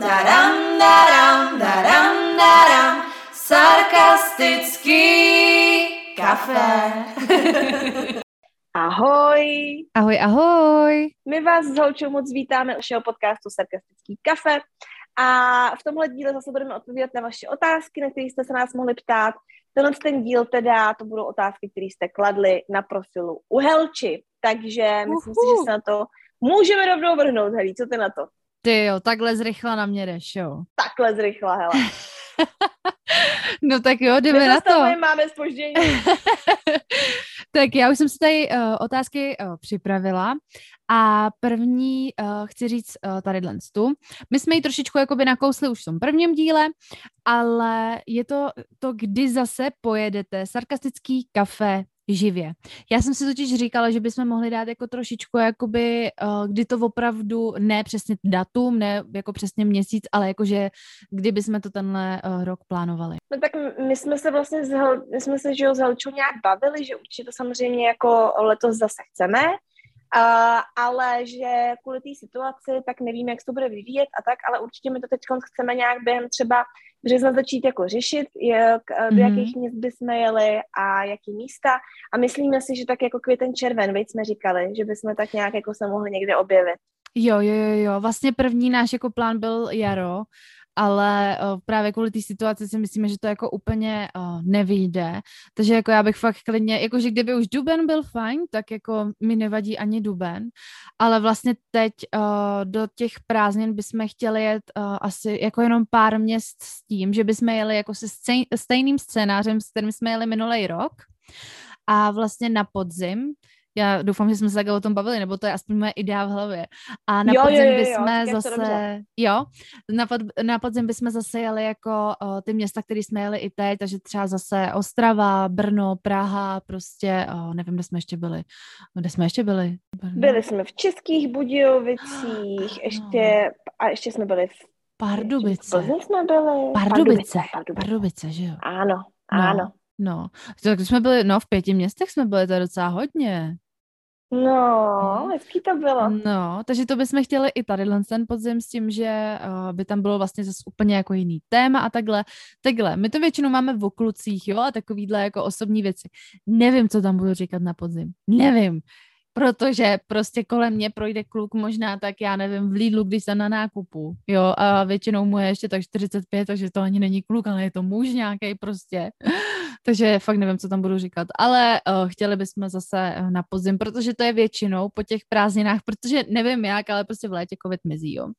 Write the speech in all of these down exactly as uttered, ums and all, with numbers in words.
daram, daram, daram, daram, sarkastický kafe. Ahoj. Ahoj, ahoj. My vás s Holčou moc vítáme u našeho podcastu Sarkastický kafe a v tomhle díle zase budeme odpovídat na vaše otázky, na které jste se nás mohli ptát. Tenhle ten díl teda, to budou otázky, které jste kladli na profilu u Helči, takže myslím si, že se na to můžeme rovnou vrhnout. Helí, co ty na to? Ty jo, takhle zrychla na mě jdeš, jo. Takhle zrychla, hele. No tak jo, jdeme na to. My máme zpoždění. Tak já už jsem si tady uh, otázky uh, připravila a první uh, chci říct uh, tady tu. My jsme ji trošičku jakoby nakousli už v tom prvním díle, ale je to to, kdy zase pojedete sarkastický kafe živě. Já jsem si totiž říkala, že bychom mohli dát jako trošičku jakoby, uh, kdy to opravdu, ne přesně datum, ne jako přesně měsíc, ale jakože kdyby jsme to tenhle uh, rok plánovali. No tak my jsme se vlastně s, Hel- my jsme se, že jo, s Helčou nějak bavili, že určitě to samozřejmě jako letos zase chceme, uh, ale že kvůli té situaci tak nevíme, jak se to bude vyvíjet a tak, ale určitě my to teď chceme nějak během třeba března začít jako řešit, jak, do mm-hmm. jakých měst bychom jeli a jaký místa. A myslíme si, že tak jako květen červen, veď jsme říkali, že bychom tak nějak jako se mohli někde objevit. Jo, jo, jo, jo. Vlastně první náš jako plán byl jaro, ale uh, právě kvůli té situaci si myslíme, že to jako úplně uh, nevyjde. Takže jako já bych fakt klidně, jakože kdyby už duben byl fajn, tak jako mi nevadí ani duben, ale vlastně teď uh, do těch prázdnin bychom chtěli jet uh, asi jako jenom pár měst s tím, že bychom jeli jako se scén- stejným scénářem, s kterým jsme jeli minulý rok a vlastně na podzim. Já doufám, že jsme se takhle o tom bavili, nebo to je aspoň moje idea v hlavě. A na jo, podzim jo, jo, bychom jo, zase, jo, na, pod, na podzim bychom zase jeli jako uh, ty města, které jsme jeli i teď, takže třeba zase Ostrava, Brno, Praha, prostě, uh, nevím, kde jsme ještě byli. Kde jsme ještě byli? Brno. Byli jsme v Českých Budějovicích, ještě, a ještě jsme byli v Pardubice. Plzni jsme byli. Pardubice, Pardubice, Pardubice, že jo? Ano, no. ano. No, tak jsme byli, no v pěti městech jsme byli, to je docela hodně. No, hezký to bylo. No, takže to bychom chtěli i tady ten podzim s tím, že uh, by tam bylo vlastně zase úplně jako jiný téma a takhle. Takhle, my to většinou máme v oklucích, jo, a takovýhle jako osobní věci. Nevím, co tam budu říkat na podzim. Nevím. Protože prostě kolem mě projde kluk možná tak, já nevím, v Lidlu, když jsem na nákupu, jo, a většinou mu je ještě tak čtyřicet pět, takže to ani není kluk, ale je to muž nějaký prostě. Takže fakt nevím, co tam budu říkat, ale uh, chtěli bychom zase na podzim, protože to je většinou po těch prázdninách, protože nevím jak, ale prostě v létě covid mizí, jo.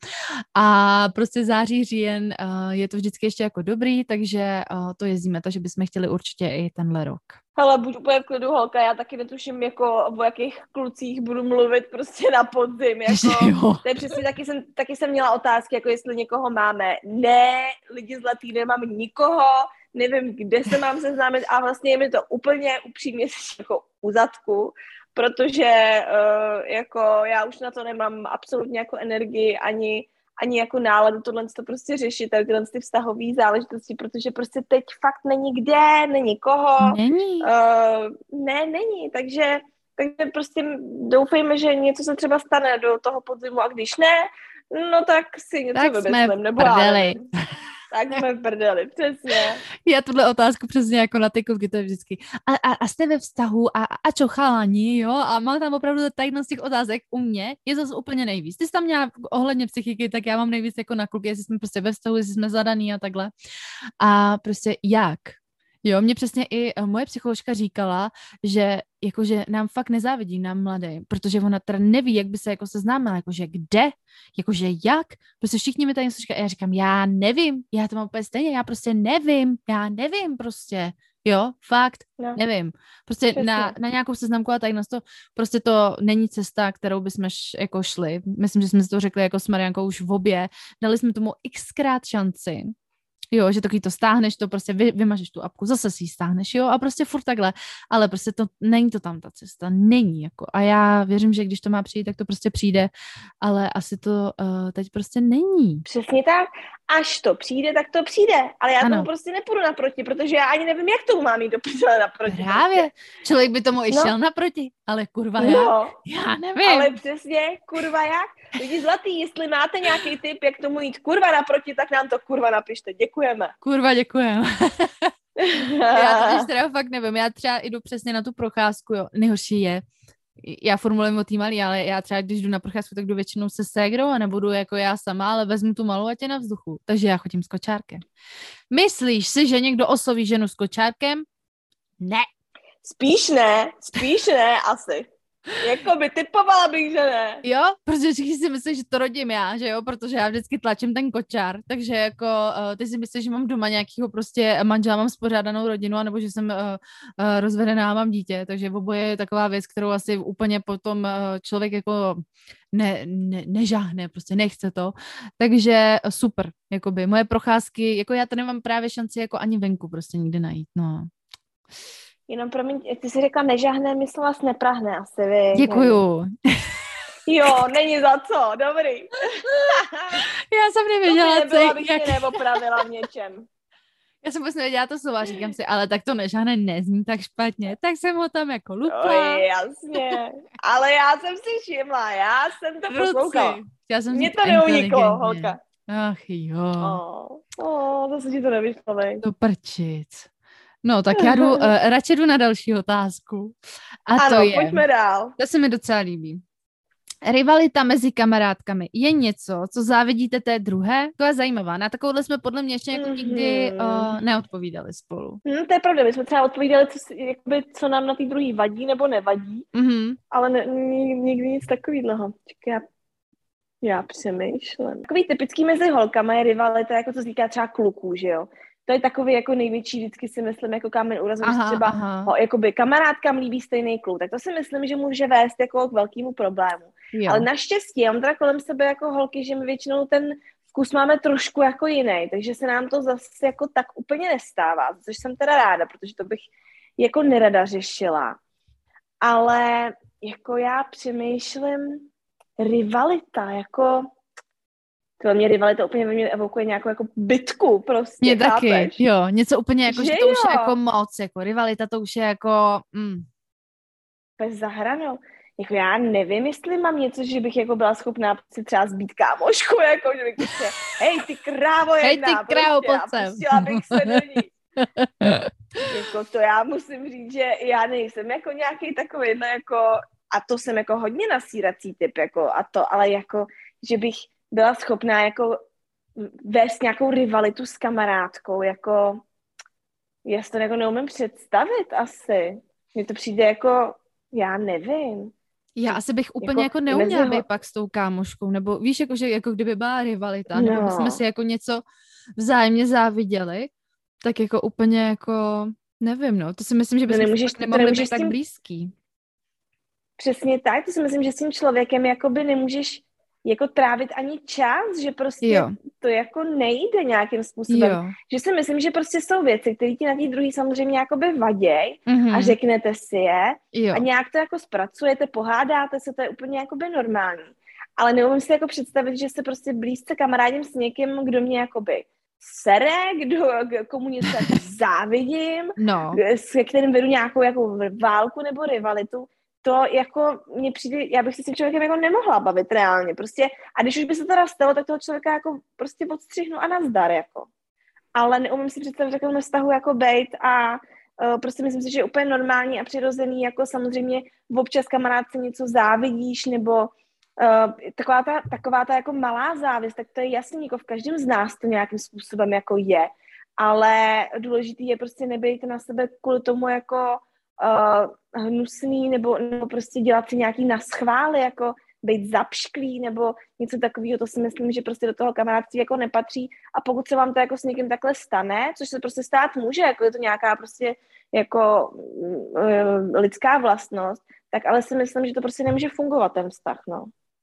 A prostě září, říjen uh, je to vždycky ještě jako dobrý, takže uh, to jezdíme, takže bychom chtěli určitě i tenhle rok. Hele, buď úplně v klidu, holka, já taky netuším, jako o jakých klucích budu mluvit prostě na podzim, jako, to je přesně, taky jsem, taky jsem měla otázky, jako jestli někoho máme, ne, lidi zlatý, nemám nikoho, nevím, kde se mám seznámit a vlastně je mi to úplně upřímně jako u zadku, protože uh, jako já už na to nemám absolutně jako energii ani ani jako náladu tohle to prostě řešit, tyhle ty vztahové záležitosti, protože prostě teď fakt není kde, není koho. Není. Uh, ne, není, takže, takže prostě doufejme, že něco se třeba stane do toho podzimu a když ne, no tak si něco tak vymyslím. Nebo prdeli. Tak jsme v prdeli, přesně. Já tuhle otázku přesně jako na ty kluky, to je vždycky. A, a, a jste ve vztahu a, a čo chalani, jo? A mám tam opravdu tady z těch otázek u mě, je zase úplně nejvíc. Ty jsi tam měla ohledně psychiky, tak já mám nejvíc jako na kluky, jestli jsme prostě ve vztahu, jestli jsme zadaný a takhle. A prostě jak? Jo, mě přesně i moje psycholožka říkala, že jakože nám fakt nezávidí, nám mladý, protože ona teda neví, jak by se jako seznámila, jakože kde, jakože jak, prostě všichni mi tady něco říkají, já říkám, já nevím, já to mám úplně stejně, já prostě nevím, já nevím prostě, jo, fakt, no. nevím, prostě na, na nějakou seznamku a tak nás to, prostě to není cesta, kterou bychom š, jako šli, myslím, že jsme si to řekli jako s Mariankou už v obě, dali jsme tomu xkrát šanci. Jo, že taky to stáhneš, to prostě vy, vymažeš tu apku, zase si ji stáhneš, jo, a prostě furt takhle, ale prostě to, není to tam ta cesta, není, jako, a já věřím, že když to má přijít, tak to prostě přijde, ale asi to uh, teď prostě není. Přesně tak až to přijde, tak to přijde, ale já ano. tomu prostě nepůjdu naproti, protože já ani nevím, jak tomu mám jít do prdele naproti. Právě, člověk by tomu i no. šel naproti, ale kurva jak? No, já nevím. Ale přesně, kurva jak? Lidi zlatý, jestli máte nějaký tip, jak tomu jít kurva naproti, tak nám to kurva napište, děkujeme. Kurva děkujeme. Já to teda fakt nevím, já třeba jdu přesně na tu procházku, jo, nejhorší je, já formulujem o tý malý, ale já třeba, když jdu na procházku, tak jdu většinou se ségrou a nebudu jako já sama, ale vezmu tu malou a tě na vzduchu. Takže já chodím s kočárkem. Myslíš si, že někdo osloví ženu s kočárkem? Ne. Spíš ne, spíš ne, asi. Jako by typovala bych, že ne. Jo, protože všichni si myslí, že to rodím já, že jo, protože já vždycky tlačím ten kočár, takže jako uh, ty si myslíš, že mám doma nějakýho prostě manžela, mám spořádanou rodinu, anebo že jsem uh, uh, rozvedená a mám dítě, takže oboje je taková věc, kterou asi úplně potom uh, člověk jako ne, ne, nežáhne, prostě nechce to, takže uh, super, jakoby moje procházky, jako já to nemám právě šanci jako ani venku prostě nikdy najít, no. Jenom promiň, jak ty jsi řekla nežahne, myslela jsi neprahne asi, vy. Děkuju. Jo, není za co, dobrý. Já jsem nevěděla, to by nebylo, co... abych Jak... tě neopravila v něčem. Já jsem vůbec nevěděla to slova, říkám si, ale tak to nežahne nezní tak špatně, tak jsem ho tam jako lupla. No, jasně, ale já jsem si všimla, já jsem to poslouchala. Mně to neuniklo, holka. Ach jo. Oh, oh, zase ti to nevyšlo, vej. To prčic. No, tak já jdu, uh, radši jdu na další otázku. A ano, to je, pojďme dál. To se mi docela líbí. Rivalita mezi kamarádkami je něco, co závidíte té druhé? To je zajímavá. Na takovouhle jsme podle mě ještě jako mm-hmm. nikdy uh, neodpovídali spolu. Hmm, to je pravda, my jsme třeba odpovídali, co, jakoby, co nám na té druhé vadí nebo nevadí, mm-hmm. ale ne, nikdy nic takového. Já, já přemýšlím. Takový typický mezi holkama je rivalita, jako to se týká třeba kluků, že jo? To je takový jako největší, vždycky si myslím, jako kámen úrazu, že třeba ho, jakoby kamarádkám líbí stejný kluk. Tak to si myslím, že může vést jako k velkému problému. Jo. Ale naštěstí, já mám teda kolem sebe jako holky, že my většinou ten vkus máme trošku jako jiný, takže se nám to zase jako tak úplně nestává, což jsem teda ráda, protože to bych jako nerada řešila. Ale jako já přemýšlím rivalita, jako... To mě rivalita úplně ve mně evokuje nějakou jako bitku prostě, mě taky, chápeš? Jo, něco úplně jako, že, že to jo? už je jako moc, jako rivalita to už je jako, mm. Bez zahranou. Jako já nevím, jestli mám něco, že bych jako byla schopná si třeba zbít kámošku, jako, že bych prostě, hej ty krávo jedna, hej ty krávo, prostě, pojď sem. A pustila bych se do ní. Jako to já musím říct, že já nejsem jako nějaký takový, no jako, a to jsem jako hodně nasírací typ, jako, a to, ale jako, že bych byla schopná jako vést nějakou rivalitu s kamarádkou, jako já si to jako neumím představit asi. Mně to přijde jako, já nevím. Já asi bych úplně jako, jako neuměla být pak s tou kámoškou, nebo víš, jako, že jako kdyby byla rivalita, nebo no. bychom si jako něco vzájemně záviděli, tak jako úplně jako, nevím, no, to si myslím, že bychom nemůžeš, nemohli být tak tím... blízký. Přesně tak, to si myslím, že s tím člověkem jakoby nemůžeš jako trávit ani čas, že prostě jo. to jako nejde nějakým způsobem. Jo. Že si myslím, že prostě jsou věci, které ti na té druhé samozřejmě jakoby vaděj mm-hmm. a řeknete si je jo. a nějak to jako zpracujete, pohádáte se, to je úplně jakoby normální. Ale neumím si jako představit, že se prostě blízce kamarádím s někým, kdo mě jakoby sere, kdo, komu něco jako závidím, no. s kterým vedu nějakou jako válku nebo rivalitu. To jako mně přijde, já bych si s tím člověkem jako nemohla bavit reálně, prostě, a když už by se teda stalo, tak toho člověka jako prostě odstřihnu a nazdar, jako. Ale neumím si představit v takovém vztahu jako bejt a uh, prostě myslím si, že je úplně normální a přirozený, jako samozřejmě občas kamarádce něco závidíš, nebo uh, taková ta, taková ta jako malá závist, tak to je jasný, jako v každém z nás to nějakým způsobem jako je, ale důležitý je prostě nebejt na sebe kvůli tomu jako Uh, hnusný, nebo, nebo prostě dělat si nějaký naschvály, jako být zapšklý, nebo něco takového, to si myslím, že prostě do toho kamarádství jako nepatří. A pokud se vám to jako s někým takhle stane, což se prostě stát může, jako je to nějaká prostě jako uh, lidská vlastnost, tak ale si myslím, že to prostě nemůže fungovat ten vztah, no.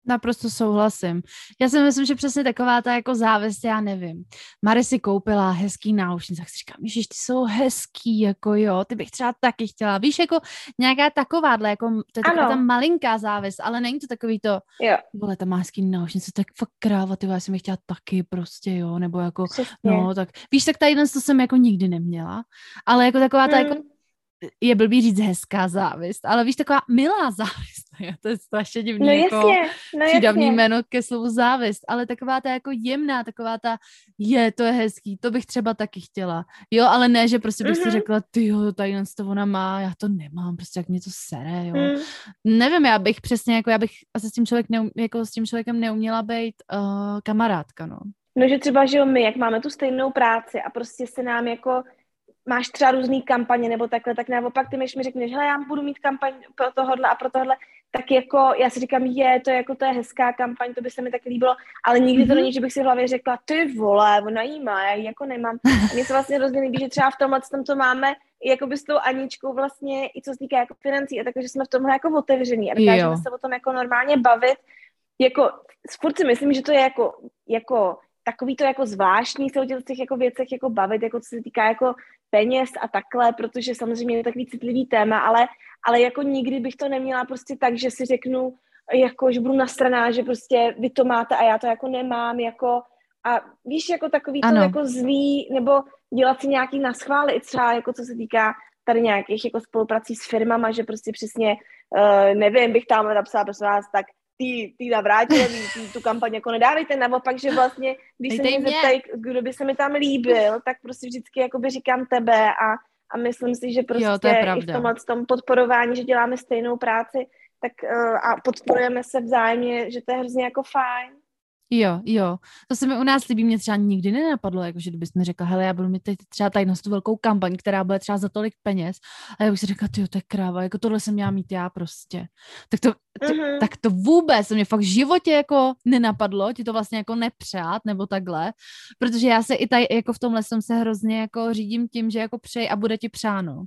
Naprosto souhlasím. Já si myslím, že přesně taková ta jako závist, já nevím. Mary si koupila hezký náušnice, tak si říkám, ježiš, ty jsou hezký, jako jo, ty bych třeba taky chtěla. Víš, jako nějaká takováhle, jako to je taková ta malinká závist, ale není to takový to, jo. Vole, ta má hezký náušnice, tak fakt kráva, ty já jsem je chtěla taky prostě, jo, nebo jako, přesně. No, tak víš, tak tady to jsem jako nikdy neměla, ale jako taková ta hmm. jako je blbý říct hezká závist, ale víš, taková milá závist, to je strašně divný, no jako jasně, no přídavný jasně. jméno ke slovu závist, ale taková ta jako jemná, taková ta, je, to je hezký, to bych třeba taky chtěla, jo, ale ne, že prostě bych mm-hmm. si řekla, ty jo, tady to ona má, já to nemám, prostě jak mě to sere, jo. Mm. Nevím, já bych přesně, jako já bych asi s tím, člověk neum, jako s tím člověkem neuměla být uh, kamarádka, no. No, že třeba, že jo, my, jak máme tu stejnou práci a prostě se nám jako máš třeba různý kampaně nebo takhle, tak naopak ty mi řekneš, hele, já budu mít kampaň pro tohodle a pro tohle, tak jako já si říkám, je, to je jako to je hezká kampaň, to by se mi taky líbilo, ale nikdy mm-hmm. to není, že bych si v hlavě řekla, ty vole, ona jí má, já ji jako nemám. A mně se vlastně hrozně líbí, že třeba v tomhle tom, co máme, jako by s tou Aničkou vlastně, i co se týká jako financí, a takže jsme v tomhle jako otevření a dokážeme se o tom jako normálně bavit. Jako, furt si myslím, že to je jako, jako takový to jako zvláštní se o těch jako věcech jako bavit, jako co se týká jako peněz a takhle, protože samozřejmě je to takový citlivý téma, ale, ale jako nikdy bych to neměla prostě tak, že si řeknu, jako, že budu nasraná, že prostě vy to máte a já to jako nemám, jako a víš, jako takový to jako zlý, nebo dělat si nějaký naschvály, třeba jako co se týká tady nějakých jako spoluprací s firmama, že prostě přesně, uh, nevím, bych tam napsala, prosím vás, tak ty, ty navrátila, tu kampaň jako nedávejte, naopak, že vlastně, když se mě zeptají, kdo by se mi tam líbil, tak prostě vždycky jakoby říkám tebe a, a myslím si, že prostě jo, i v tomhle tom podporování, že děláme stejnou práci, tak uh, a podporujeme se vzájemně, že to je hrozně jako fajn. Jo, jo. To se mi u nás líbí, mě třeba nikdy nenapadlo, jakože kdybys mi řekla, hele, já budu mít teď třeba tady na tu velkou kampaň, která bude třeba za tolik peněz, a já bych si řekla, tyjo, to je kráva, jako tohle jsem měla mít já prostě. Tak to, ty, uh-huh. tak to vůbec se mě fakt v životě jako nenapadlo, ti to vlastně jako nepřát, nebo takhle, protože já se i tady jako v tomhle jsem se hrozně jako řídím tím, že jako přej a bude ti přáno.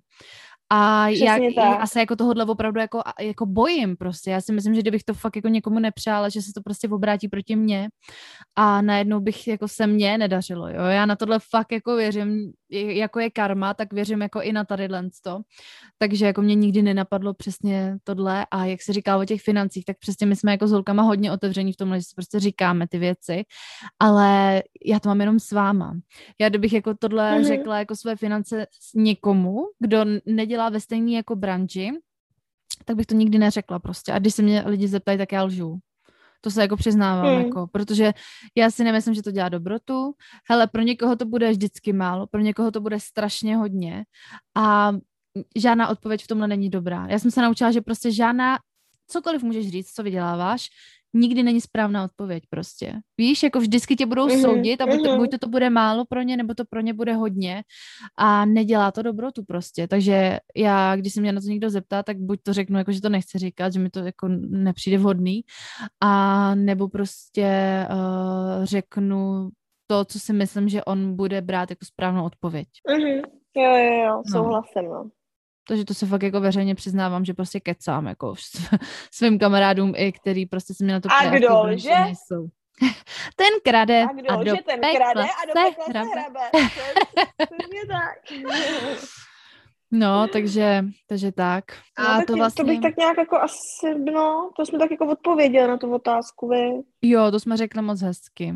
A já, já se jako tohohle opravdu jako, jako bojím prostě. Já si myslím, že kdybych to fakt jako někomu nepřála, že se to prostě obrátí proti mně a najednou bych jako se mně nedařilo, jo. Já na tohle fakt jako věřím, jako je karma, tak věřím jako i na tadyhle to. Takže jako mě nikdy nenapadlo přesně tohle a jak se říká o těch financích, tak přesně my jsme jako s holkama hodně otevření v tomhle, že si prostě říkáme ty věci, ale já to mám jenom s váma. Já kdybych jako tohle mm-hmm. řekla jako své finance někomu, kdo nedělá ve stejný jako branži, tak bych to nikdy neřekla prostě. A když se mě lidi zeptají, tak já lžu. To se jako přiznávám, hmm. jako, protože já si nemyslím, že to dělá dobrotu. Hele, pro někoho to bude vždycky málo, pro někoho to bude strašně hodně a žádná odpověď v tomhle není dobrá. Já jsem se naučila, že prostě žádná, cokoliv můžeš říct, co vyděláváš, nikdy není správná odpověď prostě. Víš, jako vždycky tě budou mm-hmm, soudit a buď to, buď to, to bude málo pro ně, nebo to pro ně bude hodně a nedělá to dobrotu prostě. Takže já, když se mě na to někdo zeptá, tak buď to řeknu, jako, že to nechci říkat, že mi to jako nepřijde vhodný, a nebo prostě uh, řeknu to, co si myslím, že on bude brát jako správnou odpověď. Mm-hmm. Jo, jo, jo, souhlasím, no. no. Takže to se fakt jako veřejně přiznávám, že prostě kecám jako svým kamarádům, i který prostě se mě na to a kdo, že? Nejsou. Ten krade a, kdo, a do že ten krade a do pekla se hrabe. hrabe. To tak. No, takže, takže tak. A no, tak to vlastně... To bych tak nějak jako asi, no, to jsme tak jako odpověděli na tu otázku, vy. Jo, to jsme řekli moc hezky.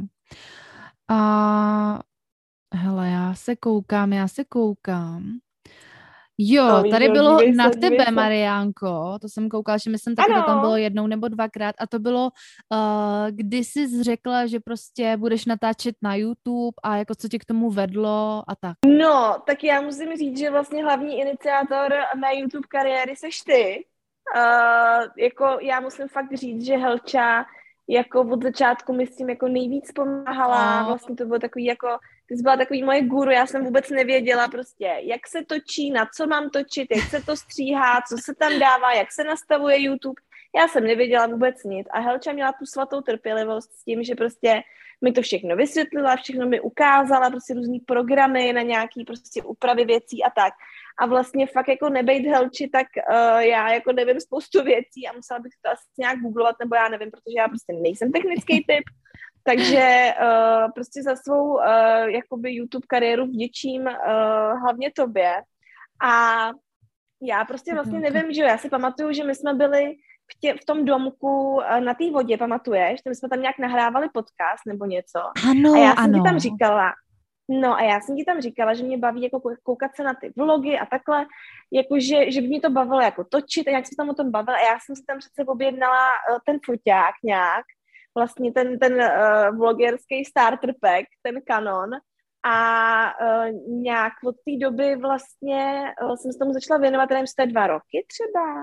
A hele, já se koukám, já se koukám. Jo, no, tady jo, bylo se, na tebe, se. Mariánko, to jsem koukala, že myslím taky, to tam bylo jednou nebo dvakrát a to bylo, uh, kdy jsi řekla, že prostě budeš natáčet na YouTube a jako co tě k tomu vedlo a tak. No, tak já musím říct, že vlastně hlavní iniciátor mé YouTube kariéry seš ty. Uh, jako já musím fakt říct, že Helča jako od začátku mi s tím jako nejvíc pomáhala, no. Vlastně to bylo takový jako, ty jsi byla takový moje guru, já jsem vůbec nevěděla prostě, jak se točí, na co mám točit, jak se to stříhá, co se tam dává, jak se nastavuje YouTube, Já jsem nevěděla vůbec nic a Helča měla tu svatou trpělivost s tím, že prostě mi to všechno vysvětlila, všechno mi ukázala, prostě různý programy na nějaký prostě úpravy věcí a tak. A vlastně fakt jako nebejt Helči, tak uh, já jako nevím spoustu věcí a musela bych to asi nějak googlovat, nebo já nevím, protože já prostě nejsem technický typ. Takže uh, prostě za svou uh, jakoby YouTube kariéru vděčím uh, hlavně tobě. A já prostě vlastně nevím, že já si pamatuju, že my jsme byli v, tě, v tom domku uh, na té vodě, pamatuješ? My jsme tam nějak nahrávali podcast nebo něco. Ano, a já jsem ano. ti tam říkala, no a já jsem ti tam říkala, že mě baví jako koukat se na ty vlogy a takhle, jakože, že by mě to bavilo jako točit a jak jsem tam o tom bavila a já jsem si tam přece objednala uh, ten foťák nějak, vlastně ten, ten uh, vlogerský starter pack, ten Canon a uh, nějak od té doby vlastně uh, jsem se tomu začala věnovat, nevím, jste dva roky třeba?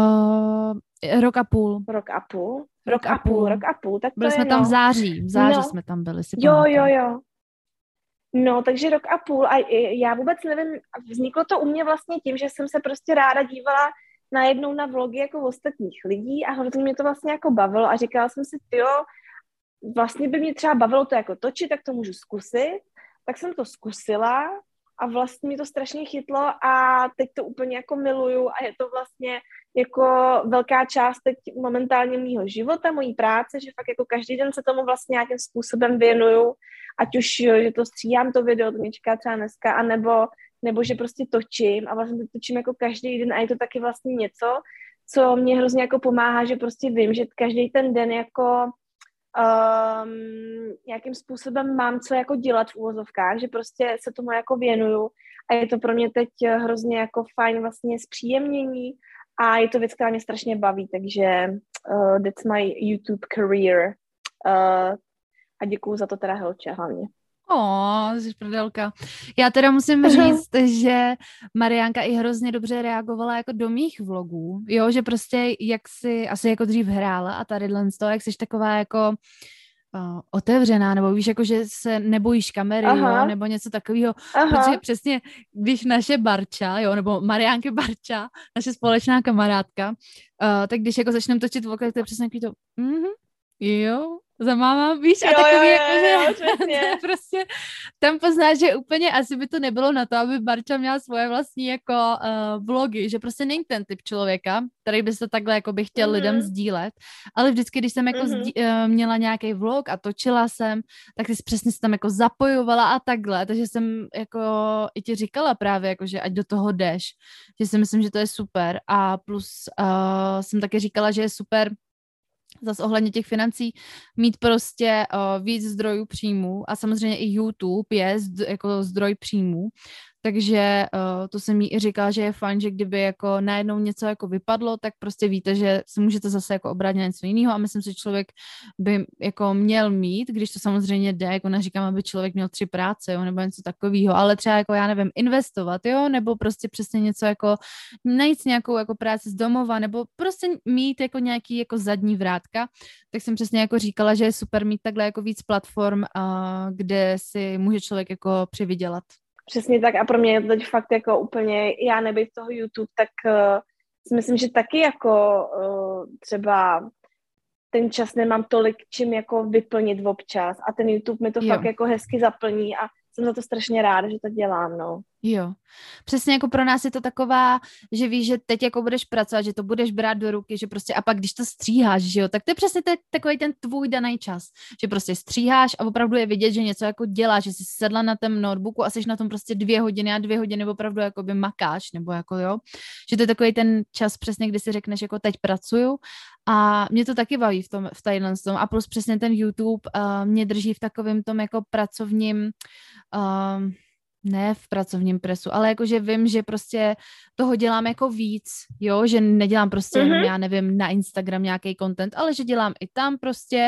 Uh, rok a půl. Rok a půl? Rok, rok a půl, rok a půl, tak to byli je, jsme tam no. v září, v září no. jsme tam byli, si Jo, pamatuju. jo, jo. No, takže rok a půl a já vůbec nevím, vzniklo to u mě vlastně tím, že jsem se prostě ráda dívala najednou na vlogy jako ostatních lidí a hrozně mě to vlastně jako bavilo a říkala jsem si, tyjo, vlastně by mě třeba bavilo to jako točit, tak to můžu zkusit. Tak jsem to zkusila a vlastně mě to strašně chytlo a teď to úplně jako miluju a je to vlastně jako velká část teď momentálně mýho života, mojí práce, že fakt jako každý den se tomu vlastně nějakým způsobem věnuju, ať už, že to stříhám to video, to mě čeká třeba dneska, anebo, nebo že prostě točím a vlastně to točím jako každý den a je to taky vlastně něco, co mě hrozně jako pomáhá, že prostě vím, že každý ten den jako Um, nějakým způsobem mám co jako dělat v uvozovkách, že prostě se tomu jako věnuju a je to pro mě teď hrozně jako fajn vlastně zpříjemnění a je to věc, která mě strašně baví, takže uh, that's my YouTube career uh, a děkuju za to teda Helče hlavně. O, jsi prdelka. Já teda musím říct, že Mariánka i hrozně dobře reagovala jako do mých vlogů, jo, že prostě jak si asi jako dřív hrála a tady z toho, jak jsi taková jako uh, otevřená, nebo víš, jako že se nebojíš kamery, jo, nebo něco takového, protože přesně, když naše Barča, jo, nebo Mariánky Barča, naše společná kamarádka, uh, tak když jako začneme točit vlog, tak to je přesně to, mhm, jo, za máma, víš, a jo, takový jo, jako, jo, že jo, prostě tam poznáš, že úplně asi by to nebylo na to, aby Barča měla svoje vlastní jako uh, vlogy, že prostě není ten typ člověka, který by se takhle jako by chtěl mm-hmm. lidem sdílet, ale vždycky, když jsem jako mm-hmm. zdí, uh, měla nějaký vlog a točila jsem, tak ty jsi přesně se tam jako zapojovala a takhle, takže jsem jako i ti říkala právě, jako, že ať do toho jdeš, že si myslím, že to je super a plus uh, jsem taky říkala, že je super zase ohledně těch financí mít prostě uh, víc zdrojů příjmů a samozřejmě i YouTube je zd- jako zdroj příjmů, takže uh, to jsem jí i říkala, že je fajn, že kdyby jako najednou něco jako vypadlo, tak prostě víte, že se můžete zase jako obrátit na něco jiného a myslím si, že člověk by jako měl mít, když to samozřejmě jde, jako neříkám, aby člověk měl tři práce, jo, nebo něco takového, ale třeba jako já nevím, investovat, jo, nebo prostě přesně něco jako najít nějakou jako práci z domova, nebo prostě mít jako nějaký jako zadní vrátka, tak jsem přesně jako říkala, že je super mít takhle jako víc platform, uh, kde si může člověk jako přivydělat. Přesně tak a pro mě je to teď fakt jako úplně, já nebejt toho YouTube, tak uh, si myslím, že taky jako uh, třeba ten čas nemám tolik čím jako vyplnit občas a ten YouTube mi to jo. fakt jako hezky zaplní a jsem za to strašně ráda, že to dělám, no. Jo, přesně jako pro nás je to taková, že víš, že teď jako budeš pracovat, že to budeš brát do ruky, že prostě a pak když to stříháš, že jo, tak to je přesně te, takový ten tvůj daný čas, že prostě stříháš a opravdu je vidět, že něco jako děláš, že jsi sedla na tom notebooku a jsi na tom prostě dvě hodiny a dvě hodiny opravdu jakoby makáš, nebo jako jo, že to je takový ten čas přesně, kdy si řekneš jako teď pracuju a mě to taky baví v tom, v tadyhle tom a plus přesně ten YouTube uh, mě drží v takovém tom jako pracovním uh, ne v pracovním presu, ale jakože vím, že prostě toho dělám jako víc, jo, že nedělám prostě, mm-hmm. já nevím, na Instagram nějaký content, ale že dělám i tam prostě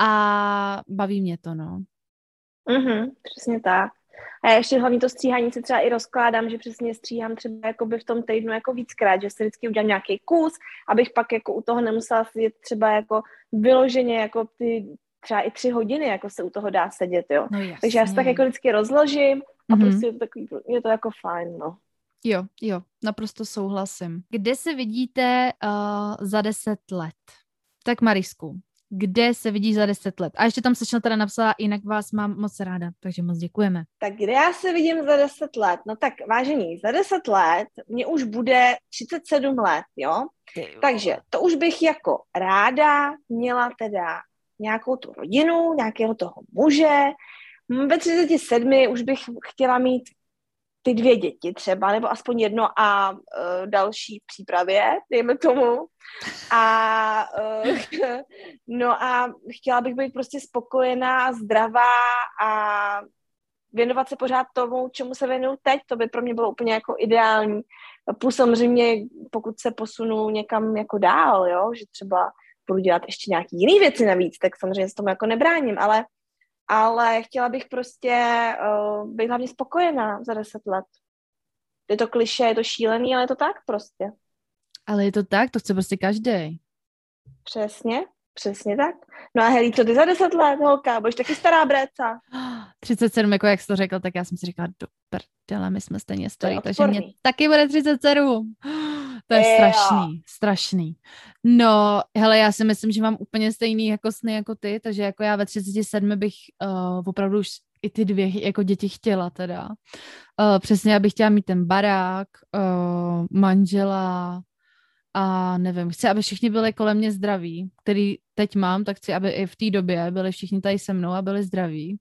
a baví mě to, no. Mhm, přesně tak. A já ještě hlavně to stříhání si třeba i rozkládám, že přesně stříhám třeba jakoby v tom týdnu jako víckrát, že si vždycky udělám nějaký kus, abych pak jako u toho nemusela sedět třeba jako vyloženě jako ty třeba i tři hodiny, jako se u toho dá sedět, jo. No jasně. Takže já si tak jako vždycky rozložím a mm-hmm. prostě je to takový, je to jako fajn, no. Jo, jo, naprosto souhlasím. Kde se vidíte uh, za deset let? Tak Marisku, kde se vidíš za deset let? A ještě tam Slečna teda napsala, jinak vás mám moc ráda, takže moc děkujeme. Tak kde já se vidím za deset let? No tak vážení, za deset let mě už bude třicet sedm let, jo? Takže to už bych jako ráda měla teda nějakou tu rodinu, nějakého toho muže. Ve třiceti sedmi už bych chtěla mít ty dvě děti třeba, nebo aspoň jedno a uh, další v přípravě, dejme tomu. A uh, no a chtěla bych být prostě spokojená, zdravá a věnovat se pořád tomu, čemu se věnuju teď, to by pro mě bylo úplně jako ideální. Plus samozřejmě, pokud se posunu někam jako dál, jo, že třeba budu dělat ještě nějaký jiný věci navíc, tak samozřejmě s tomu jako nebráním, ale ale chtěla bych prostě uh, být hlavně spokojená za deset let. Je to klišé, je to šílený, ale je to tak prostě. Ale je to tak, to chce prostě každý. Přesně, přesně tak. No a Heli, co ty za deset let, holka, budeš taky stará bréca. třicet sedm, jako jak jsi to řekl, tak já jsem si říkala, do prdele, my jsme stejně starý, takže odporný. mě taky bude třicet sedm. To je Jo. strašný, strašný. No, hele, já si myslím, že mám úplně stejný jako sny jako ty, takže jako já ve třiceti sedmi bych uh, opravdu už i ty dvě jako děti chtěla teda. Uh, přesně, abych chtěla mít ten barák, uh, manžela a nevím, chci, aby všichni byli kolem mě zdraví, který teď mám, tak chci, aby i v té době byli všichni tady se mnou a byli zdraví.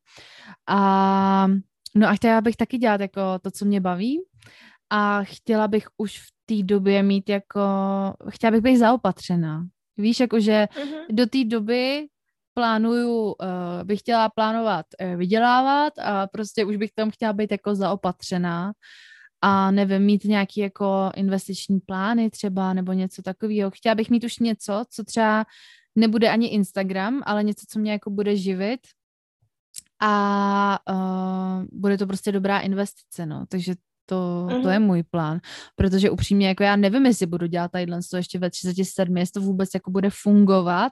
A no a chtěla bych taky dělat jako to, co mě baví a chtěla bych už v té době mít jako, chtěla bych být zaopatřená. Víš, jakože Mhm. do té doby plánuju, uh, bych chtěla plánovat uh, vydělávat a prostě už bych tam chtěla být jako zaopatřená a nevím, mít nějaký jako investiční plány třeba nebo něco takového. Chtěla bych mít už něco, co třeba nebude ani Instagram, ale něco, co mě jako bude živit a uh, bude to prostě dobrá investice, no, takže to, mm-hmm. to je můj plán, protože upřímně jako já nevím, jestli budu dělat tadyhle to ještě ve třiceti sedmi, jestli to vůbec jako bude fungovat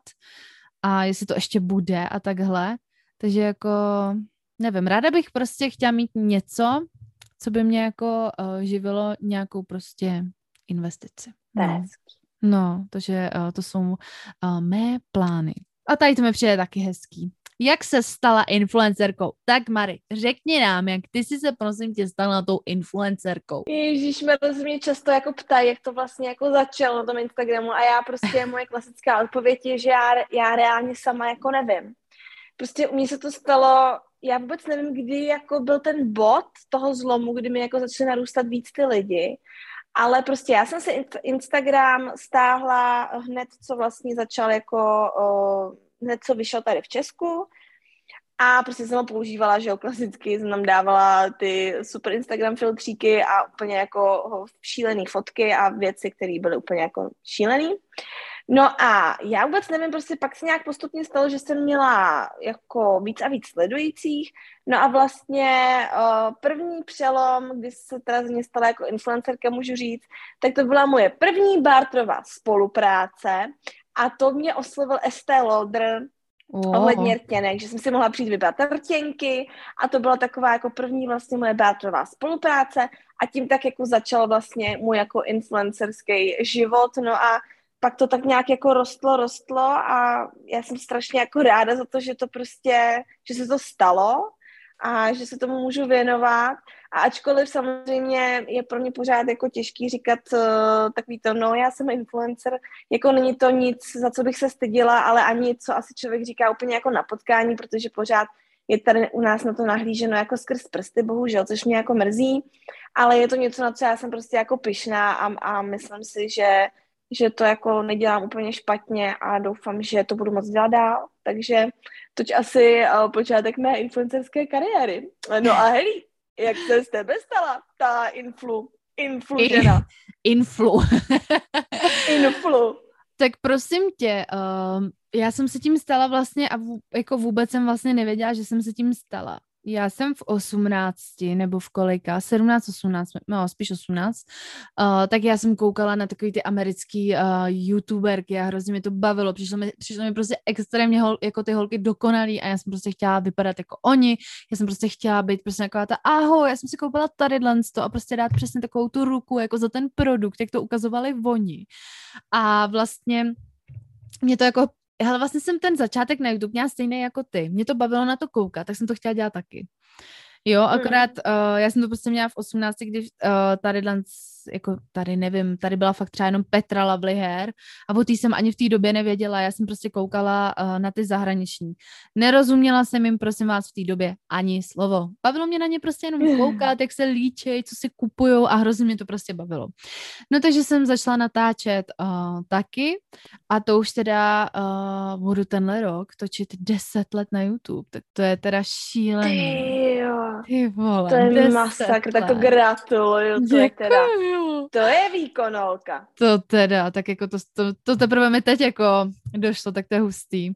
a jestli to ještě bude a takhle, takže jako nevím, ráda bych prostě chtěla mít něco, co by mě jako uh, živilo nějakou prostě investici. No, no takže uh, to jsou uh, mé plány. A tady to mi přijde taky hezký. Jak se stala influencerkou? Tak Mari, řekni nám, jak ty jsi se prosím tě stala tou influencerkou. Ježíšme, to se mě často jako ptají, jak to vlastně jako začalo na tom Instagramu a já prostě, moje klasická odpověď je, že já, já reálně sama jako nevím. Prostě u mě se to stalo, já vůbec nevím, kdy jako byl ten bod toho zlomu, kdy mi jako začaly narůstat víc ty lidi, ale prostě já jsem si Instagram stáhla hned, co vlastně začal jako, o, hned, co vyšel tady v Česku a prostě jsem ho používala, že jo, klasicky jsem tam dávala ty super Instagram filtříky a úplně jako šílený fotky a věci, které byly úplně jako šílený. No a já vůbec nevím, prostě pak se nějak postupně stalo, že jsem měla jako víc a víc sledujících. No a vlastně uh, první přelom, kdy se teda z mě stala jako influencerka, můžu říct, tak to byla moje první barterová spolupráce a to mě oslovil Estée Lauder oh. ohledně rtěnek, že jsem si mohla přijít vybrat rtěnky a to byla taková jako první vlastně moje barterová spolupráce a tím tak jako začal vlastně můj jako influencerský život. No a pak to tak nějak jako rostlo, rostlo a já jsem strašně jako ráda za to, že to prostě, že se to stalo a že se tomu můžu věnovat. A ačkoliv samozřejmě je pro mě pořád jako těžký říkat uh, takový to, no já jsem influencer, jako není to nic, za co bych se stydila, ale ani co asi člověk říká úplně jako na potkání, protože pořád je tady u nás na to nahlíženo jako skrz prsty, bohužel, což mě jako mrzí, ale je to něco, na co já jsem prostě jako pyšná a, a myslím si, že že to jako nedělám úplně špatně a doufám, že to budu moc dělat dál. Takže toť asi uh, počátek mé influencerské kariéry. No a Heli, jak se z tebe stala ta influ, influ žena? Influ. Influ. Tak prosím tě, uh, já jsem se tím stala vlastně a vů, jako vůbec jsem vlastně nevěděla, že jsem se tím stala. Já jsem v osmnácti, nebo v kolika, sedmnáct, osmnáct, no spíš osmnáct, uh, tak já jsem koukala na takový ty americký uh, youtuberky a hrozně mi to bavilo, přišlo mi, přišlo mi prostě extrémně hol, jako ty holky dokonalý a já jsem prostě chtěla vypadat jako oni, já jsem prostě chtěla být prostě taková ta ahoj, já jsem si koupila tady to a prostě dát přesně takovou tu ruku jako za ten produkt, jak to ukazovali oni. A vlastně mě to jako hele, vlastně jsem ten začátek na YouTube měla stejný jako ty. Mě to bavilo na to koukat, tak jsem to chtěla dělat taky. Jo, akorát uh, já jsem to prostě měla v osmnácti, když uh, tady, jako tady nevím, tady byla fakt třeba jenom Petra Lovely Hair a o tý jsem ani v té době nevěděla, já jsem prostě koukala uh, na ty zahraniční. Nerozuměla jsem jim, prosím vás, v té době ani slovo. Bavilo mě na ně prostě jenom koukat, jak se líčej, co si kupujou a hrozně mě to prostě bavilo. No takže jsem začala natáčet uh, taky a to už teda uh, budu tenhle rok točit deset let na YouTube, tak to je teda šílený. Ty vole, to je masakr, tak to gratuluju, to je teda, to je výkonolka. To teda, tak jako to, to, to teprve mi teď jako došlo, tak to je hustý.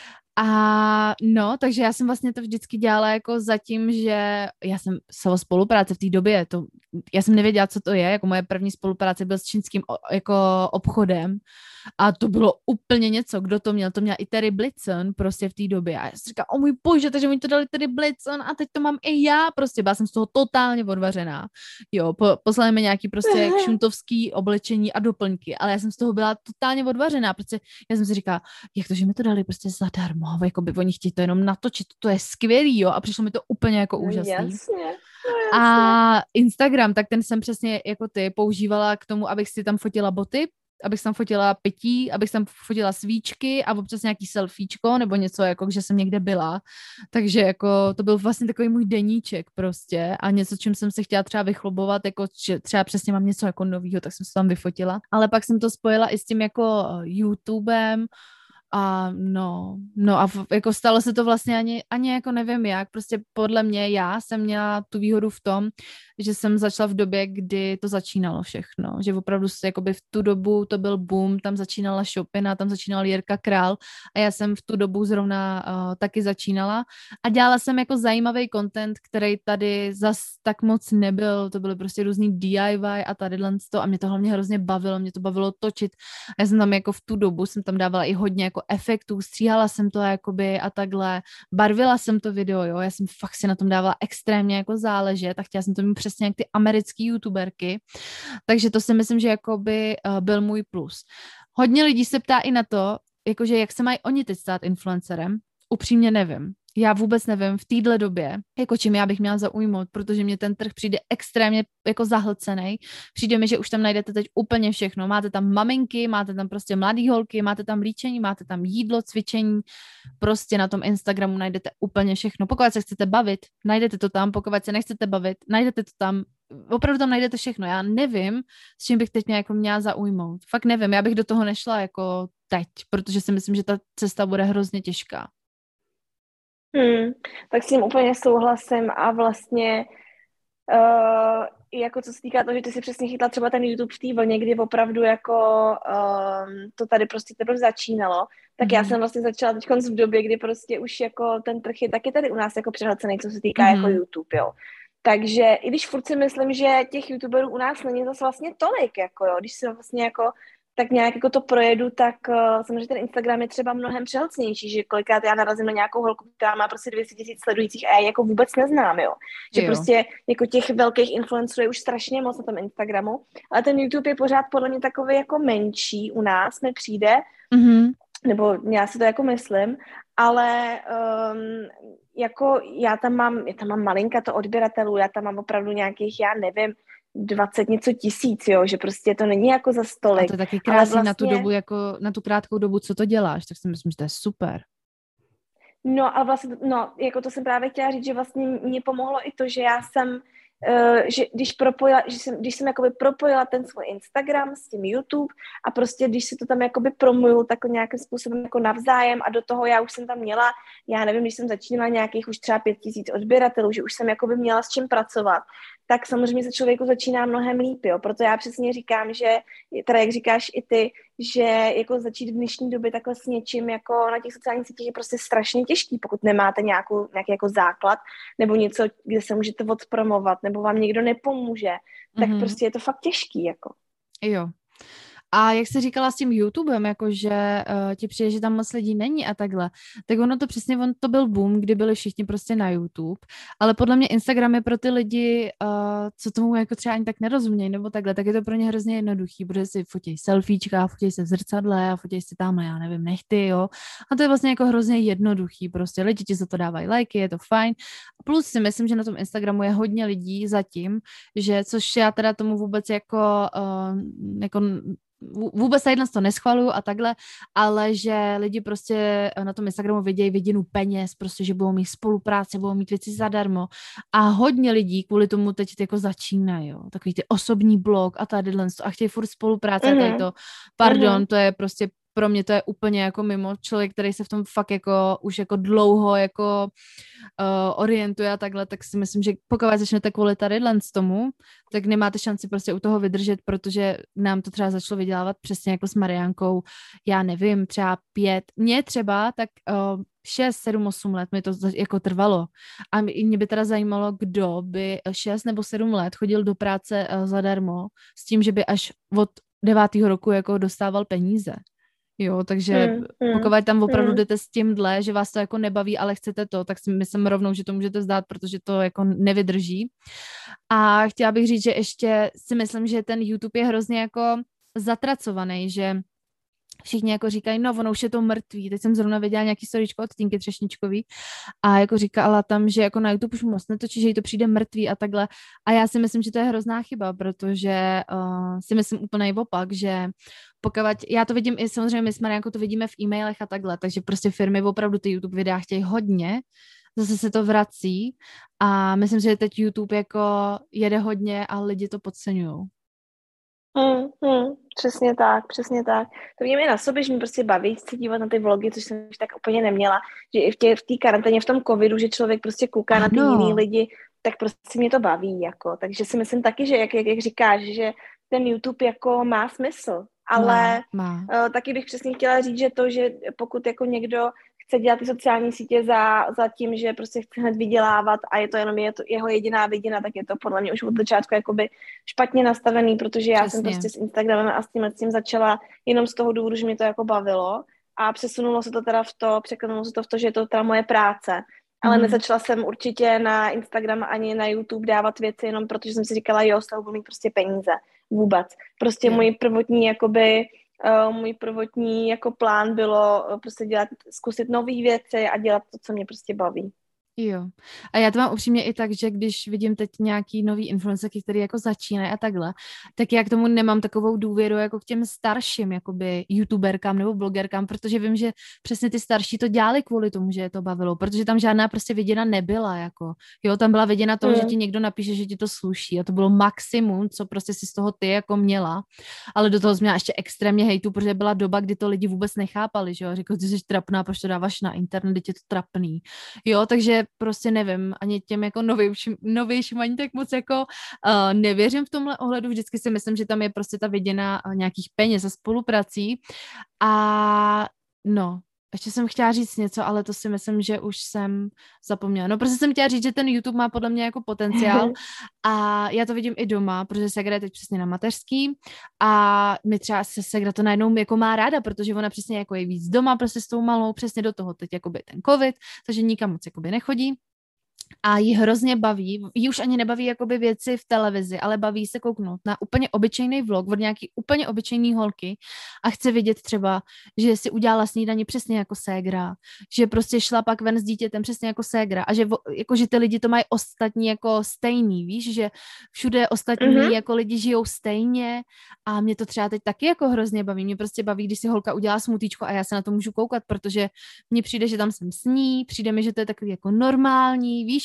A no, takže já jsem vlastně to vždycky dělala jako zatím, že já jsem se spolupráce v té době, to, já jsem nevěděla, co to je, jako moje první spolupráce byl s čínským jako obchodem a to bylo úplně něco, kdo to měl, to měla i Terry Blitzen prostě v té době a já jsem říkala, o můj bože, takže oni to dali Terry Blitzen a teď to mám i já, prostě byla jsem z toho totálně odvařená, jo, po, poslali mi nějaký prostě šuntovský oblečení a doplňky, ale já jsem z toho byla totálně odvařená, prostě já jsem si říkala, jak to, že mi to dali prostě zadarmo, jako by oni chtějí to jenom natočit, to je skvělý, jo, a přišlo mi to úplně jako no, úžasný. Jasně, no jasně. A Instagram, tak ten jsem přesně jako ty používala k tomu, abych si tam fotila boty, abych tam fotila pití, abych tam fotila svíčky a občas nějaký selfiečko nebo něco, jako že jsem někde byla. Takže jako to byl vlastně takový můj deníček prostě a něco, čím jsem se chtěla třeba vychlubovat, jako že třeba přesně mám něco jako novýho, tak jsem se tam vyfotila. Ale pak jsem to spojila i s tím jako YouTubem. A no, no a v, jako stalo se to vlastně ani, ani jako nevím jak, prostě podle mě já jsem měla tu výhodu v tom, že jsem začala v době, kdy to začínalo všechno, že opravdu se jakoby v tu dobu to byl boom, tam začínala Shopina, tam začínal Jirka Král a já jsem v tu dobu zrovna uh, taky začínala a dělala jsem jako zajímavý content, který tady zas tak moc nebyl, to byly prostě různý D I Y a tady to a mě to hlavně hrozně bavilo, mě to bavilo točit a já jsem tam jako v tu dobu jsem tam dávala i hodně jako efektů, stříhala jsem to jakoby a takhle, barvila jsem to video, jo, já jsem fakt si na tom dávala extrémně jako záležet a chtěla jsem to mít přesně jak ty americký youtuberky, takže to si myslím, že jakoby uh, byl můj plus. Hodně lidí se ptá i na to, jakože jak se mají oni teď stát influencerem, upřímně nevím. Já vůbec nevím v téhle době, jako čím já bych měla zaujmout, protože mě ten trh přijde extrémně jako zahlcený. Přijde mi, že už tam najdete teď úplně všechno. Máte tam maminky, máte tam prostě mladý holky, máte tam líčení, máte tam jídlo, cvičení. Prostě na tom Instagramu najdete úplně všechno. Pokud se chcete bavit, najdete to tam, pokud se nechcete bavit, najdete to tam. Opravdu tam najdete všechno. Já nevím, s čím bych teď mě jako měla zaujmout. Fakt nevím, já bych do toho nešla jako teď, protože si myslím, že ta cesta bude hrozně těžká. Hmm, tak s tím úplně souhlasím a vlastně uh, jako co se týká toho, že ty si přesně chytla třeba ten YouTube v té vlně, kdy opravdu jako um, to tady prostě teprve začínalo, tak mm. já jsem vlastně začala teď v době, kdy prostě už jako ten trh je taky tady u nás jako přehlcený, co se týká mm. jako YouTube, jo. Takže i když furt si myslím, že těch YouTuberů u nás není zase vlastně tolik, jako jo, když se vlastně jako tak nějak jako to projedu, tak uh, samozřejmě ten Instagram je třeba mnohem přehlcnější, že kolikrát já narazím na nějakou holku, která má prostě dvě stě tisíc sledujících a já ji jako vůbec neznám, jo. Že jo. Prostě jako těch velkých influencerů je už strašně moc na tom Instagramu, ale ten YouTube je pořád podle mě takový jako menší u nás, mi přijde, mm-hmm. nebo já si to jako myslím, ale um, jako já tam mám, já tam mám malinka to odběratelů, já tam mám opravdu nějakých, já nevím, dvacet něco tisíc, jo, že prostě to není jako za stolik. A to je taky krásný vlastně na tu dobu, jako na tu krátkou dobu, co to děláš, tak si myslím, že to je super. No a vlastně, no, jako to jsem právě chtěla říct, že vlastně mě pomohlo i to, že já jsem, uh, že když propojila, že jsem, když jsem jakoby propojila ten svůj Instagram s tím YouTube a prostě když si to tam jakoby promuju tak nějakým způsobem jako navzájem a do toho já už jsem tam měla, já nevím, když jsem začínala nějakých už třeba pět tisíc odběratelů, že už jsem jakoby měla s čím pracovat, tak samozřejmě se člověku začíná mnohem líp, jo. Proto já přesně říkám, že, teda jak říkáš i ty, že jako začít v dnešní době takhle s něčím jako na těch sociálních sítích je prostě strašně těžký, pokud nemáte nějakou, nějaký jako základ nebo něco, kde se můžete odpromovat, nebo vám někdo nepomůže, tak mm-hmm. prostě je to fakt těžký, jako. Jo. A jak jsi říkala s tím YouTubem, jakože uh, ti přijde, že tam moc lidí není a takhle, tak ono to přesně, on to byl boom, kdy byli všichni prostě na YouTube, ale podle mě Instagram je pro ty lidi, uh, co tomu jako třeba ani tak nerozumějí, nebo takhle, tak je to pro ně hrozně jednoduchý, protože si fotěj selfiečka, fotěj se v zrcadle a fotěj si tam, já nevím, nechty, jo. A to je vlastně jako hrozně jednoduchý, prostě lidi ti za to dávají lajky, je to fajn. Plus si myslím, že na tom Instagramu je hodně lidí zatím, že, což já teda tomu vůbec jako, uh, jako vůbec tady to neschvaluju a takhle, ale že lidi prostě na tom Instagramu vidějí vidinu peněz, prostě, že budou mít spolupráce, budou mít věci zadarmo a hodně lidí kvůli tomu teď jako začínají, jo. Takový ty osobní blog a tady a chtějí furt spolupráce mm-hmm. a tady to, pardon, mm-hmm. to je prostě pro mě to je úplně jako mimo člověk, který se v tom fakt jako už jako dlouho jako uh, orientuje a takhle, tak si myslím, že pokud začnete kvůli tady z tomu, tak nemáte šanci prostě u toho vydržet, protože nám to třeba začalo vydělávat přesně jako s Mariánkou, já nevím, třeba pět, mě třeba tak uh, šest, sedm, osm let mi to jako trvalo. A mě by teda zajímalo, kdo by šest nebo sedm let chodil do práce uh, zadarmo s tím, že by až od devátého roku jako dostával peníze. Jo, takže hmm, hmm, pokud tam opravdu hmm. jdete s tímhle, že vás to jako nebaví, ale chcete to, tak si myslím rovnou, že to můžete zdát, protože to jako nevydrží. A chtěla bych říct, že ještě si myslím, že ten YouTube je hrozně jako zatracovaný, že všichni jako říkají, no ono už je to mrtvý. Teď jsem zrovna viděla nějaký storyčko od Tinky Třešničkový a jako říkala tam, že jako na YouTube už moc netočí, že jí to přijde mrtvý a takhle. A já si myslím, že to je hrozná chyba, protože uh, si myslím úplně opak, že pokud, já to vidím i samozřejmě, my s Mariánkou to vidíme v e-mailech a takhle, takže prostě firmy opravdu ty YouTube videa chtějí hodně, zase se to vrací a myslím si, že teď YouTube jako jede hodně a lidi to podceňujou. Hmm, hmm, přesně tak, přesně tak. To vidím i na sobě, že mě prostě baví se dívat na ty vlogy, což jsem už tak úplně neměla, že i v té v té karanténě, v tom covidu, že člověk prostě kouká ano. na ty jiný lidi, tak prostě mě to baví, jako. Takže si myslím taky, že jak, jak, jak říkáš, že ten YouTube jako má smysl, ale má, má. Uh, taky bych přesně chtěla říct, že to, že pokud jako někdo chce dělat ty sociální sítě za, za tím, že prostě chce hned vydělávat a je to jenom je to jeho jediná vidina, tak je to podle mě už od začátku jakoby špatně nastavený, protože já Přesně. jsem prostě s Instagramem a s tím, s tím začala jenom z toho důvodu, že mě to jako bavilo a přesunulo se to teda v to, překlenulo se to v to, že je to teda moje práce. Ale mm. nezačala jsem určitě na Instagram ani na YouTube dávat věci jenom protože jsem si říkala, jo, z toho budu mít prostě peníze. Vůbec. Prostě yeah. můj prvotní jakoby Uh, můj prvotní jako plán bylo uh, prostě dělat, zkusit nové věci a dělat to, co mě prostě baví. Jo. A já to mám upřímně i tak, že když vidím teď nějaký nový influencerky, který jako začínají a takhle, tak já k tomu nemám takovou důvěru jako k těm starším jakoby youtuberkám nebo blogerkám, protože vím, že přesně ty starší to dělali kvůli tomu, že je to bavilo, protože tam žádná prostě viděna nebyla, jako. Jo, tam byla viděna toho, mm. že ti někdo napíše, že ti to sluší a to bylo maximum, co prostě si z toho ty jako měla, ale do toho jsi měla ještě extrémně hejtu, protože byla doba, kdy to lidi vůbec nechápali, že jo, řekl, ty jsi trapná, proč to dáváš na internet, je to trapný. Jo, takže prostě nevím, ani těm jako novějším, novějším ani tak moc jako uh, nevěřím v tomhle ohledu, vždycky si myslím, že tam je prostě ta viděna uh, nějakých peněz a spoluprací a no, ještě jsem chtěla říct něco, ale to si myslím, že už jsem zapomněla. No prostě jsem chtěla říct, že ten YouTube má podle mě jako potenciál a já to vidím i doma, protože Segra je teď přesně na mateřský a mi třeba se Segra to najednou jako má ráda, protože ona přesně jako je víc doma prostě s tou malou, přesně do toho teď jakoby ten covid, takže nikam moc jakoby nechodí. A jí hrozně baví, jí už ani nebaví jakoby věci v televizi, ale baví se kouknout na úplně obyčejný vlog od nějaký úplně obyčejný holky a chce vidět třeba, že si udělala snídani přesně jako ségra, že prostě šla pak ven s dítětem přesně jako ségra a že, jako, že ty lidi to mají ostatní jako stejný, víš, že všude ostatní mm-hmm. jako lidi žijou stejně a mě to třeba teď taky jako hrozně baví, mě prostě baví, když si holka udělá smutíčko a já se na to můžu koukat, protože mně přijde, že tam jsem s ní, přijde mi, že to je takový jako normální, víš,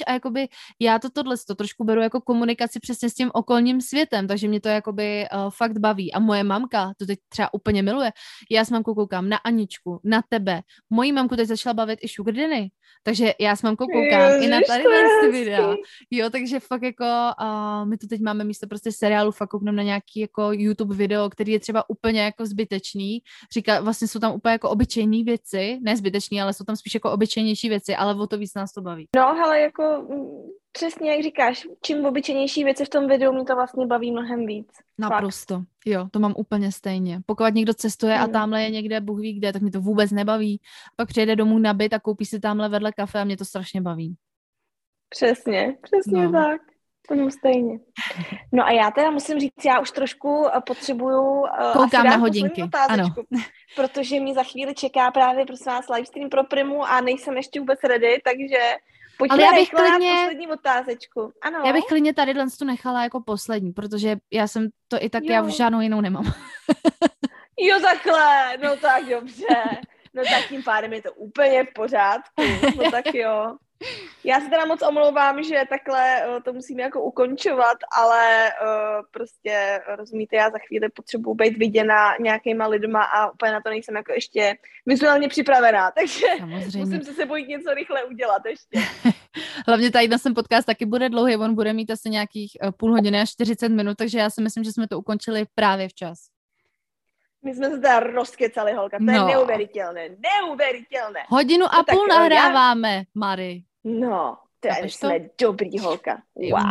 a jakoby já to tohle to trošku beru jako komunikaci přesně s tím okolním světem, takže mě to jakoby uh, fakt baví a moje mamka to teď třeba úplně miluje. Já s mamkou koukám na Aničku, na tebe. Mojí mamku teď začala bavit i sugar daddy, takže já s mamkou koukám Ježiš, i na tady ty videa. Jo, takže fakt jako uh, my tu teď máme místo prostě seriálu, fakt koukneme na nějaký jako YouTube video, který je třeba úplně jako zbytečný. Říká, vlastně jsou tam úplně jako obyčejné věci, ne zbytečný, ale jsou tam spíš jako obyčejnější věci, ale o to víc nás to baví. No, ale jako přesně jak říkáš, čím obyčejnější věci v tom videu, mě to vlastně baví mnohem víc. Naprosto. Fakt. Jo, to mám úplně stejně. Pokud někdo cestuje hmm. a tamhle je někde, Bůh ví kde, tak mě to vůbec nebaví. Pak přijede domů na byt a koupí si tamhle vedle kafe a mě to strašně baví. Přesně, přesně no. tak. To stejně. No a já teda musím říct, já už trošku potřebuju koukám na hodinky, ano. Protože mě za chvíli čeká právě prosím vás livestream pro Primu a nejsem ještě vůbec ready, takže pojďme ale já bych klidně, na poslední otázečku. Ano. Já bych klidně tady tu nechala jako poslední, protože já jsem to i tak, jo. já už žádnou jinou nemám. Jo, takhle, no tak dobře. No tak tím pádem je to úplně v pořádku. No tak jo. Já se teda moc omlouvám, že takhle uh, to musíme jako ukončovat, ale uh, prostě rozumíte, já za chvíli potřebuji být viděna nějakýma lidma a úplně na to nejsem jako ještě vizuálně připravená, takže samozřejmě. Musím se sebou jít něco rychle udělat ještě. Hlavně tady ten podcast taky bude dlouhý, on bude mít asi nějakých uh, půl hodiny až čtyřicet minut, takže já si myslím, že jsme to ukončili právě včas. My jsme se teda rozkecali, holka, to no. je neuvěřitelné, neuvěřitelné. Hodinu a no, půl tak, nahráváme, já... Mary. No, to jsme dobrý, holka. Wow.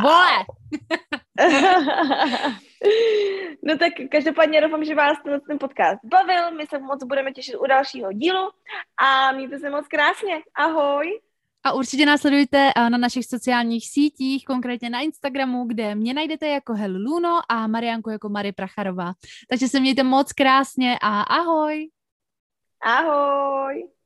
No tak každopádně doufám, že vás ten, ten podcast bavil, my se moc budeme těšit u dalšího dílu a mějte se moc krásně. Ahoj. A určitě nás sledujte na našich sociálních sítích, konkrétně na Instagramu, kde mě najdete jako Helluno a Mariánku jako Mary Pracharová. Takže se mějte moc krásně a ahoj. Ahoj.